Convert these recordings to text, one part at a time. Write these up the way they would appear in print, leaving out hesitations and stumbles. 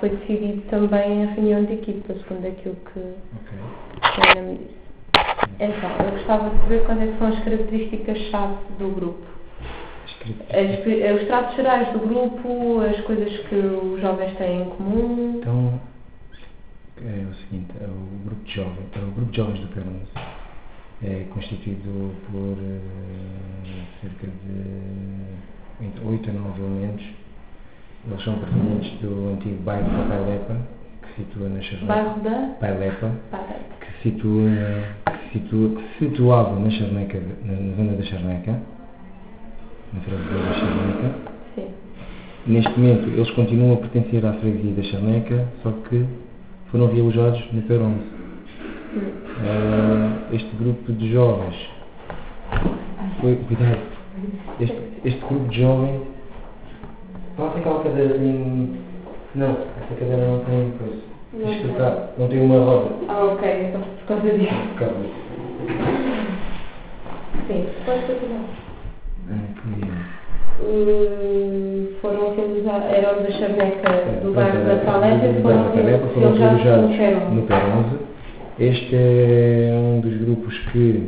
foi decidido também em reunião de equipa, segundo aquilo que a Ana me disse. Então, eu gostava de saber quais é que são as características-chave do grupo. Os traços gerais do grupo, as coisas que os jovens têm em comum. Então, é o seguinte, o grupo de jovens do P11 é constituído por cerca de entre 8 a 9 elementos. Eles são pertencentes do antigo bairro da Pailepa, que se situa na Charneca. Bairro da Pailepa, que se situava na Charneca, na zona da Charneca, na freguesia da Charneca. Sim. Neste momento eles continuam a pertencer à freguesia da Charneca, só que foram realojados no P11. Este grupo de jovens este grupo de jovens tem aquela cadeira não, essa cadeira não tem coisa. Não tem uma roda. Ok, então por causa disso. Sim, pode continuar. Foram realizados, eram da Charneca do bairro da Paleta e foram realizados no P11. Este é um dos grupos que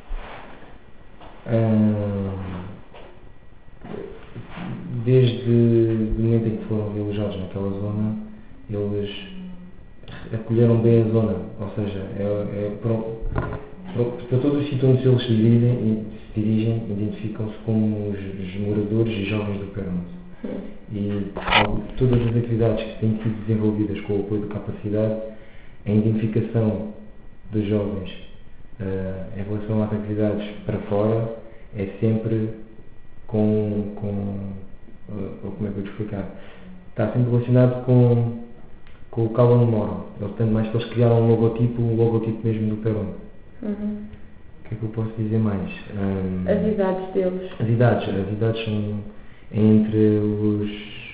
desde o momento em que foram realojados naquela zona, eles acolheram bem a zona, ou seja, para todos os sítios onde eles se dirigem, identificam-se como os moradores e jovens do P11. E todas as atividades que têm sido desenvolvidas com o apoio de capacidade, a identificação dos jovens em relação às atividades para fora é sempre como é que eu vou te explicar? Está sempre relacionado com o local onde moram. Tanto mais que eles criaram um logotipo mesmo do P11. O que é que eu posso dizer mais? As idades deles. As idades são entre os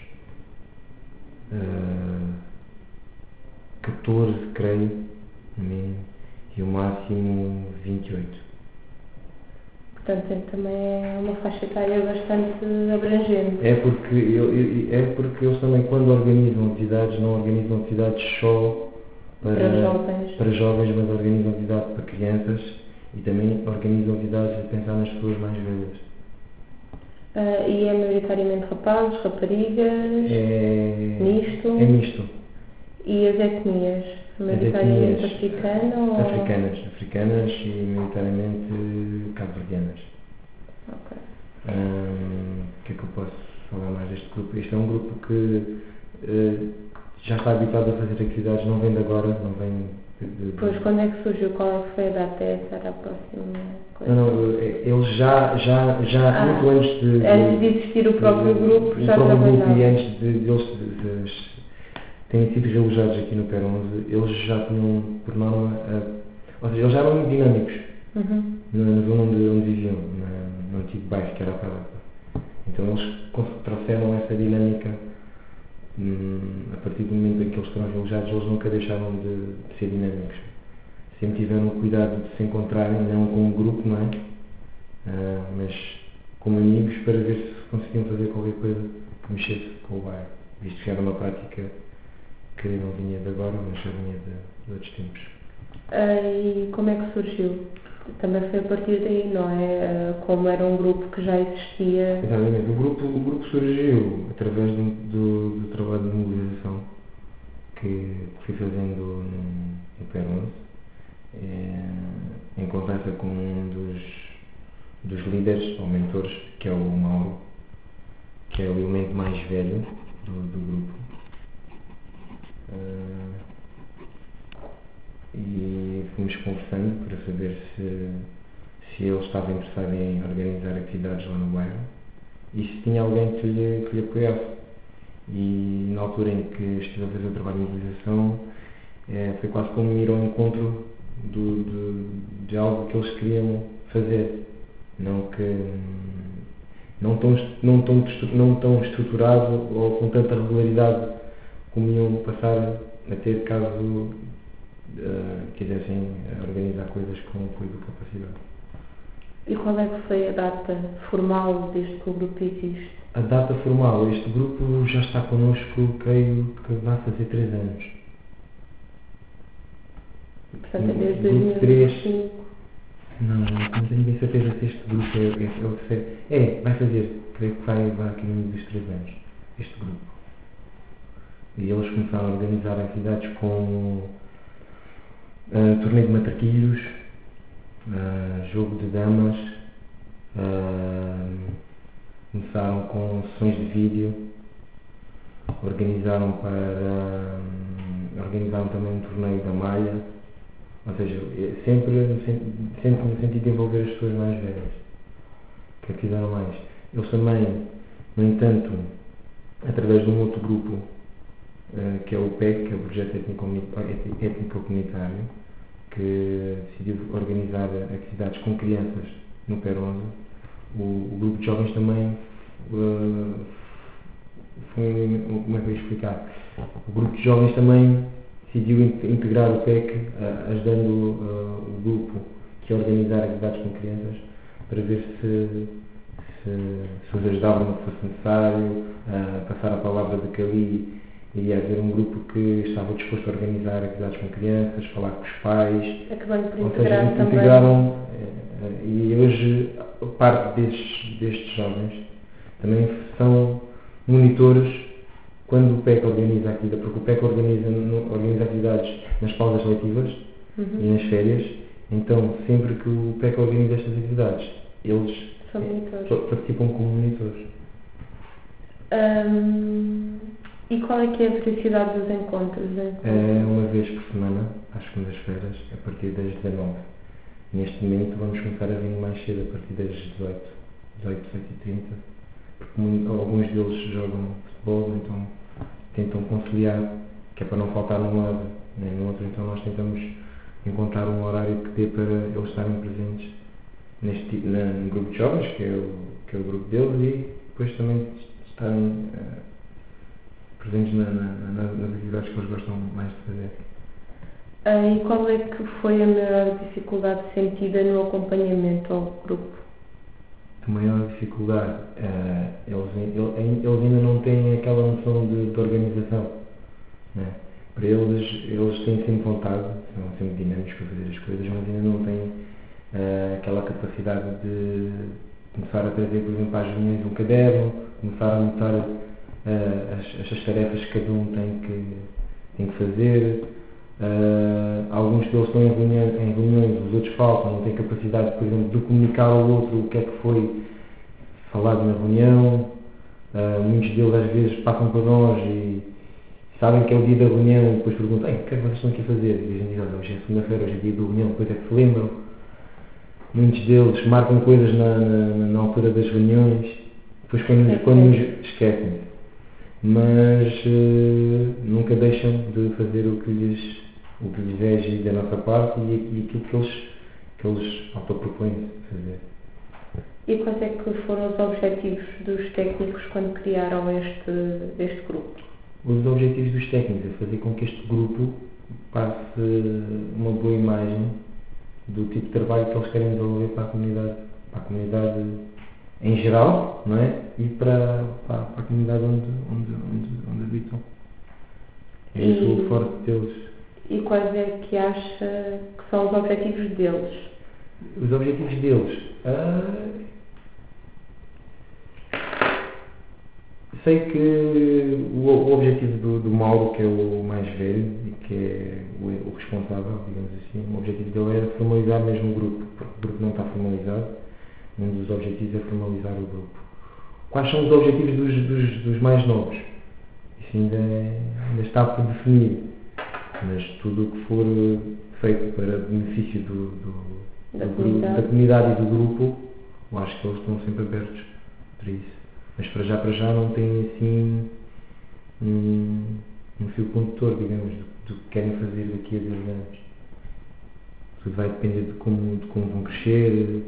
14, creio, e o máximo 28. Portanto, também é uma faixa etária bastante abrangente. É porque eles também, quando organizam atividades, não organizam atividades só para jovens, mas organizam atividades para crianças e também organizam atividades a pensar nas pessoas mais velhas. E é maioritariamente rapazes, raparigas? Misto? É misto. E as etnias? Maioritariamente africanas e maioritariamente cabo-verdianas. Ok. O que é que eu posso falar mais deste grupo? Este é um grupo que já está habituado a fazer atividades, não vem de agora, não vem Pois, quando é que surgiu? Qual é que foi a data? Essa era a próxima coisa? Não, eles já muito antes de existir o próprio grupo, já trabalhavam. E antes de eles têm sido realojados aqui no P11, eles já tinham, por norma, ou seja, eles já eram muito dinâmicos na zona onde viviam, no antigo bairro que era a Palapa. Então eles trouxeram essa dinâmica a partir do momento em que eles foram realojados, eles nunca deixaram de ser dinâmicos. Sempre tiveram o cuidado de se encontrarem, não como um grupo, não é? Mas como amigos, para ver se conseguiam fazer qualquer coisa que mexesse com o bairro. Isto já era uma prática que não vinha de agora, mas já vinha de outros tempos. E como é que surgiu? Também foi a partir daí, não é? Como era um grupo que já existia. Exatamente. O grupo surgiu através do trabalho de mobilização que fui fazendo no P11, em conversa com um dos líderes ou mentores, que é o Mauro, que é o elemento mais velho do grupo. E fomos conversando para saber se ele estava interessado em organizar atividades lá no bairro e se tinha alguém que lhe apoiasse. E na altura em que estive a fazer o trabalho de mobilização, foi quase como ir ao encontro de algo que eles queriam fazer, não tão estruturado ou com tanta regularidade como iam passar a ter caso quisessem organizar coisas com o apoio da capacidade. E qual é que foi a data formal desde que o grupo existe? A data formal, este grupo já está connosco, creio que vai fazer 3 anos. Portanto, é desde 2005. Não tenho bem certeza se este grupo é o terceiro. Vai fazer, creio que vai a caminho dos 3 anos, este grupo. E eles começaram a organizar atividades com torneio de matraquilhos, jogo de damas, começaram com sessões de vídeo, organizaram também um torneio da malha, ou seja, sempre no sentido de envolver as pessoas mais velhas, que fizeram mais. Eles também, no entanto, através de um outro grupo, que é o PEC, que é o Projeto Étnico-Comunitário, que decidiu organizar atividades com crianças no PER11. O grupo de jovens também como é que eu ia explicar? O grupo de jovens também decidiu integrar o PEC, ajudando o grupo que ia organizar atividades com crianças, para ver se os ajudavam no que fosse necessário, passar a palavra de que ali iria haver um grupo que estava disposto a organizar atividades com crianças, falar com os pais. Acabando por integrar também. Integraram, e hoje parte destes jovens também são monitores quando o PEC organiza atividades, porque o PEC organiza atividades nas pausas letivas e nas férias. Então, sempre que o PEC organiza estas atividades, eles participam como monitores. E qual é que é a periodicidade dos encontros? É uma vez por semana, às segundas-feiras, a partir das 19. Neste momento vamos começar a vir mais cedo, a partir das 18h30, porque alguns deles jogam futebol, então tentam conciliar, que é para não faltar num lado nem no outro, então nós tentamos encontrar um horário que dê para eles estarem presentes no grupo de jovens, que é o grupo deles, e depois também estarem presentes nas atividades que eles gostam mais de fazer. E qual é que foi a maior dificuldade sentida no acompanhamento ao grupo? A maior dificuldade, eles ainda não têm aquela noção de organização, né? Para eles têm sempre vontade, são sempre dinâmicos para fazer as coisas, mas ainda não têm aquela capacidade de começar a trazer, por exemplo, às reuniões um caderno, começar a anotar as tarefas que cada um tem que fazer. Alguns deles estão em reuniões, os outros faltam, não têm capacidade, por exemplo, de comunicar ao outro o que é que foi falado na reunião. Muitos deles às vezes passam para nós e sabem que é o dia da reunião e depois perguntam: o que é que vocês estão aqui a fazer? E a gente diz: hoje é segunda-feira, hoje é dia da reunião, depois é que se lembram. Muitos deles marcam coisas na altura das reuniões, depois quando nos esquecem. Mas nunca deixam de fazer o que lhes é exigido da nossa parte e aquilo que eles autopropõem fazer. E quais é que foram os objetivos dos técnicos quando criaram este grupo? Os objetivos dos técnicos é fazer com que este grupo passe uma boa imagem do tipo de trabalho que eles querem desenvolver para a comunidade em geral, não é? E para a comunidade onde habitam. É isso o forte deles. E quais é que acha que são os objetivos deles? Os objetivos deles? Sei que o objetivo do Mauro, que é o mais velho e que é o responsável, digamos assim, o objetivo dele era formalizar mesmo o grupo, porque o grupo não está formalizado. Um dos objetivos é formalizar o grupo. Quais são os objetivos dos mais novos? Isso ainda está por definir, mas tudo o que for feito para benefício da comunidade e do grupo, eu acho que eles estão sempre abertos para isso. Mas para já não tem assim um fio condutor, digamos, do que querem fazer daqui a 10 anos. Tudo vai depender de como vão crescer,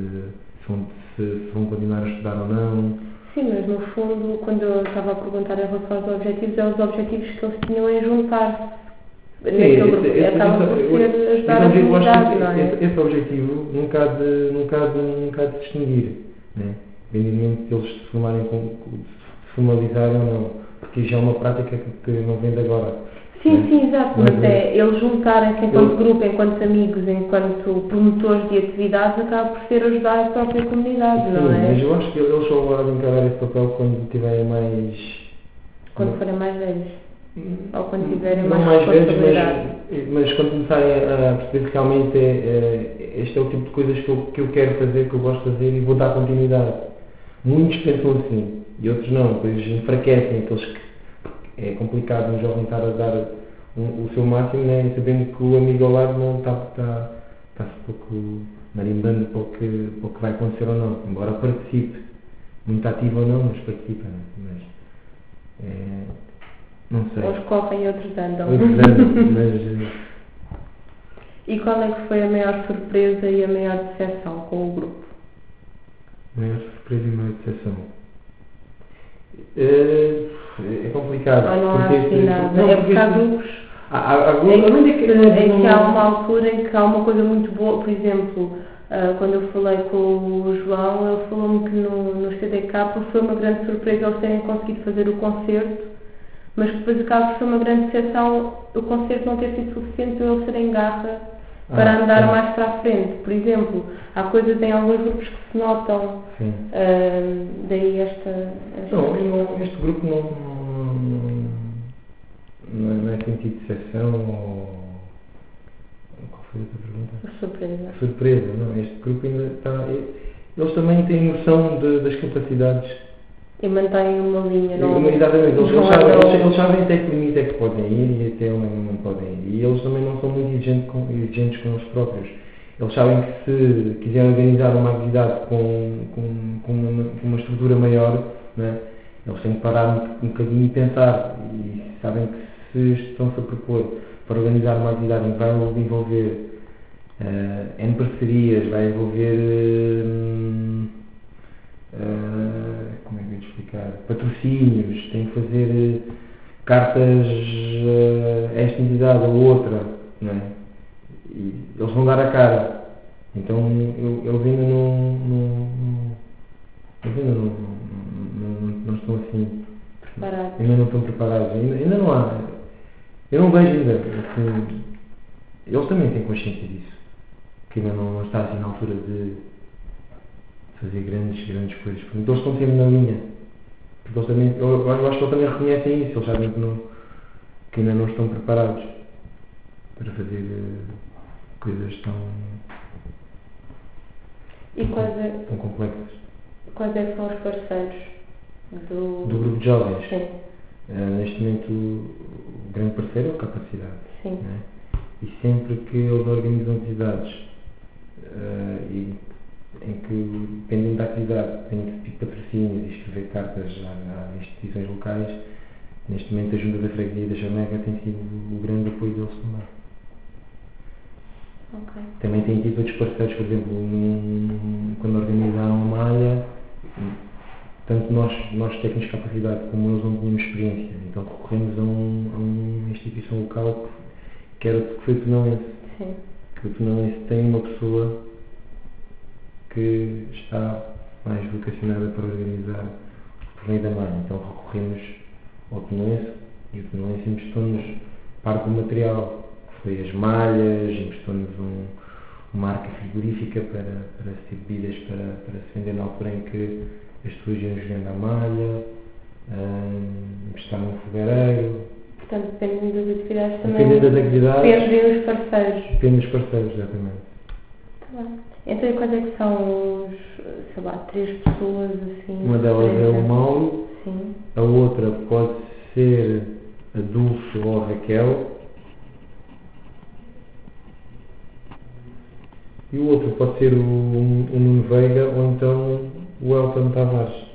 se vão continuar a estudar ou não. Sim, mas no fundo, quando eu estava a perguntar em relação aos objetivos, é os objetivos que eles tinham em juntar-se naquele grupo, acaba por ser ajudar a comunidade, não é? Esse objetivo nunca há de distinguir, né? Independentemente de eles se formarem, se formalizarem ou não, porque já é uma prática que não vem de agora. Sim, exato, mas eles juntarem-se enquanto grupo, enquanto amigos, enquanto promotores de atividades, acaba por ser ajudar a própria comunidade, não é? Sim, mas eu acho que eles só vão encarar esse papel quando tiverem mais... Quando forem mais velhos. Ou quando tiverem não mais responsabilidade. Mas quando começarem a perceber que realmente este é o tipo de coisas que eu quero fazer, que eu gosto de fazer e vou dar continuidade. Muitos pensam assim e outros não, depois enfraquecem aqueles que é complicado um jovem estar a dar o seu máximo, né, sabendo que o amigo ao lado não está-se pouco marimbando para o que vai acontecer ou não, embora participe, muito ativo ou não, mas participa, né? Mas não sei. Uns correm e outros andam. Mas... E qual é que foi a maior surpresa e a maior decepção com o grupo? Maior surpresa e maior decepção? É complicado. Não há assim nada. Não, é porque há grupos. Em que há uma altura em que há uma coisa muito boa, por exemplo, quando eu falei com o João, ele falou-me que no CDK foi uma grande surpresa eles terem conseguido fazer o concerto, mas que depois acaba por ser uma grande decepção o concerto não ter sido suficiente para eles terem garra para andar mais para a frente. Por exemplo, há coisas em alguns grupos que se notam, daí esta... Não, este grupo não é sentido de decepção ou... Qual foi a outra pergunta? Surpresa. Surpresa, não. Este grupo ainda está... Eles também têm noção das capacidades. E mantêm uma linha, não? Exatamente, eles sabem até que limite é que podem ir e até onde não podem ir. E eles também não são muito exigentes com eles próprios. Eles sabem que se quiserem organizar uma atividade com uma estrutura maior, né, eles têm que parar um bocadinho e pensar. E sabem que se estão-se a propor para organizar uma atividade em que vai envolver N parcerias, vai envolver... como é que eu ia te explicar? Patrocínios, tem que fazer cartas a esta entidade ou outra, não é? E eles vão dar a cara. Então eles ainda não estão assim preparados. Ainda não estão preparados, ainda não há. Eu não vejo ainda assim, eles também têm consciência disso, que ainda não está assim na altura de fazer grandes coisas. Portanto, eles estão sempre na linha. Porque eles também, eu acho que eles também reconhecem isso, eles sabem que ainda não estão preparados para fazer coisas tão complexas. Quais é que são os parceiros do grupo de jovens? Sim. Neste momento o grande parceiro é a capacidade. Sim. Né? E sempre que eles organizam atividades em que, dependendo da atividade, tem que pedir patrocínios e escrever cartas a instituições locais, neste momento a Junta da Freguesia da Chameca tem sido o grande apoio deles também. Okay. Também tem tido outros parceiros, por exemplo, quando organizaram uma malha, tanto nós técnicos de capacidade como eles não tínhamos experiência, então recorremos a uma instituição local que foi o Tonalense. Sim. Que o Tonalense tem uma pessoa que está mais vocacionada para organizar o torneio da malha, então recorremos ao Tonalense e o Tonalense emprestou-nos parte do material, que foi as malhas, emprestou-nos uma arca frigorífica para ser bebidas para se vender na altura em que as pessoas iam jogando a malha, emprestaram um fogareiro. Portanto, dependendo das atividades também. Dependendo das atividades. Depende dos parceiros. Depende dos parceiros, exatamente. Tá bem. Então, quais é que são os, sei lá, 3 pessoas assim? Uma delas é o Mauro. Sim. A outra pode ser a Dulce ou a Raquel. E o outro pode ser o Nuno Veiga ou então o Elton Tavares.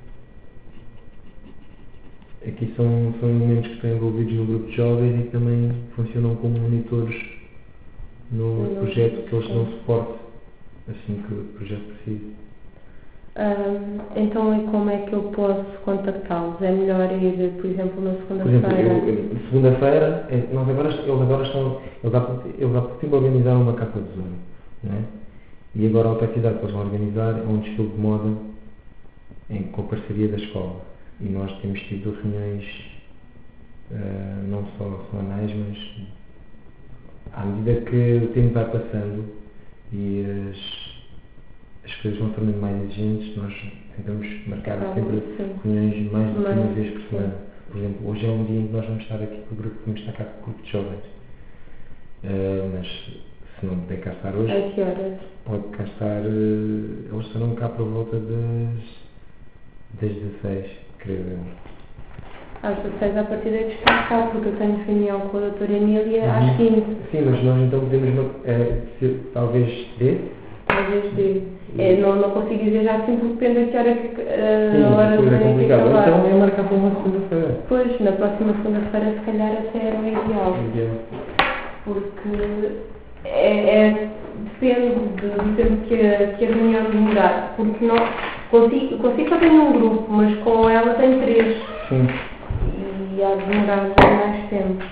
Aqui são elementos que estão envolvidos no grupo de jovens e que também funcionam como monitores no projeto, que eles dão suporte assim que o projeto precisa. Então, e como é que eu posso contactá-los? É melhor ir, por exemplo, na Por exemplo, segunda-feira? segunda-feira, eles agora estão, eles há pouco tempo organizaram uma capa de zona, não é? E agora a outra atividade que eles vão organizar é um desfile de moda com parceria da escola. E nós temos tido reuniões, não só semanais, mas à medida que o tempo vai passando e as coisas vão tornando mais exigentes, nós tentamos marcar sempre reuniões mais do que uma vez por semana. Por exemplo, hoje é um dia em que nós vamos estar aqui com o grupo, vamos estar cá com o grupo de jovens. Mas se não puder cá estar hoje, a que horas? Pode cá estar, eles estarão cá por volta das 16, creio eu. Às 16 a partir daí estou cá, porque eu tenho reunião com a doutora Emília às 15. Sim, mas nós então podemos, talvez dê? Talvez dê. Não consigo dizer já assim, porque depende da que hora que sim, a hora depois é complicado. Então é marcar para uma segunda-feira. Pois, na próxima segunda-feira se calhar até era o ideal. Porque depende do tempo que a reunião demorar. Porque não, consigo só tenho um grupo, mas com ela tenho 3. Sim. E há de demorar mais tempo.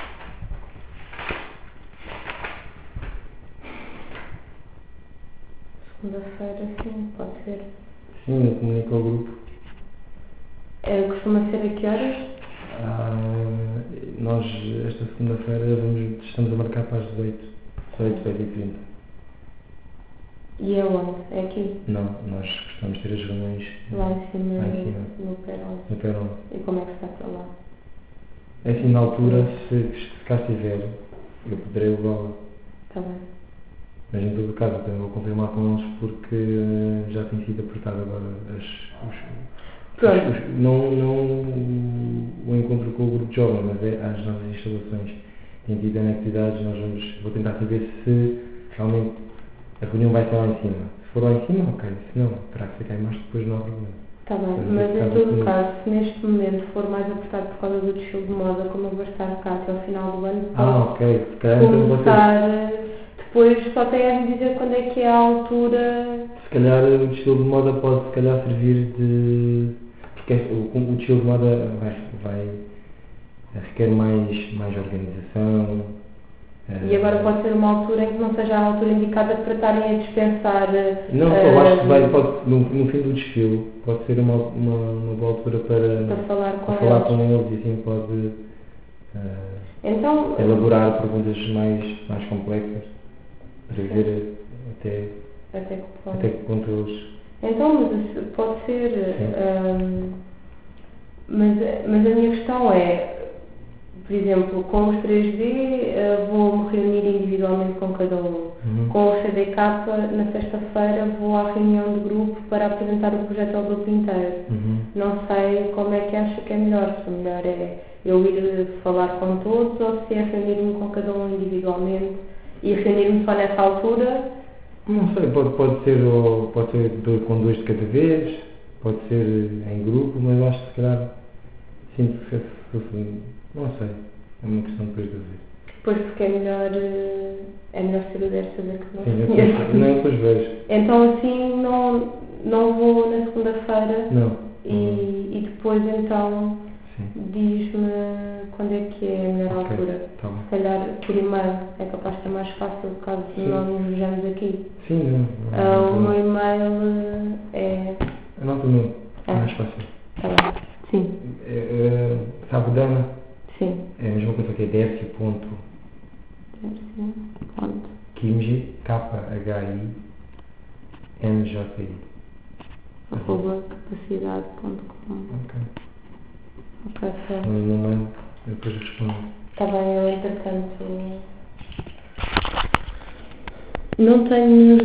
Segunda-feira, sim, pode ser. Sim, eu comunico ao grupo. Costuma ser a que horas? Nós, esta segunda-feira, estamos a marcar para as 18, 18h30. E é onde? É aqui? Não, nós gostamos de ter as reuniões lá em cima. No Perón. E como é que está para lá? É assim, na altura, se cá estiver, eu poderei levá-la. Está bem. Mas em todo caso, também vou confirmar com eles porque já tem sido apertado agora não o encontro com o grupo de jovens, mas é às nossas instalações. Tem tido atividades, vou tentar saber se realmente a reunião vai ser lá em cima. Se for lá em cima, ok. Se não, terá que ficar mais depois, não há problema. Está bem, mas em todo caso, se neste momento for mais apertado por causa do desfile de moda, como eu vou estar cá até ao final do ano, ok. Se calhar começar, depois só tem a me dizer quando é que é a altura. Se calhar o desfile de moda pode se calhar servir de... porque o desfile de moda vai requer mais organização. E agora pode ser uma altura em que não seja a altura indicada para estarem a dispensar... Não, eu acho que pode, no fim do desfile, pode ser uma boa altura para falar com eles e assim pode então, elaborar perguntas mais complexas para ver até que ponto eles... Então, mas pode ser... mas a minha questão é... Por exemplo, com os 3D vou-me reunir individualmente com cada um. Com o CDK, na sexta-feira, vou à reunião do grupo para apresentar o projeto ao grupo inteiro. Não sei como é que acha que é melhor. Se o melhor é eu ir falar com todos ou se é reunir-me com cada um individualmente e reunir-me só nessa altura. Não sei, pode ser com 2 de cada vez, pode ser em grupo, mas acho que se calhar sim, não sei, é uma questão depois de ver. Pois, porque é melhor ser o 10 saber que não se conhece. Não, depois vejo. Então assim não vou na segunda-feira. Não. E depois então diz-me quando é que é a melhor altura. Tá bom. Se calhar por e-mail é capaz de ser mais fácil caso não nos vejamos aqui. Sim, o meu e-mail é... Anota o meu, é mais fácil. Tá bem. Sim. Sabe, Dana? Sim. É a mesma coisa que é Dercio.Kimji, KHIMJI @capacidade.com. Ok, certo. No mail, eu depois respondo. Está bem, eu entretanto não tenho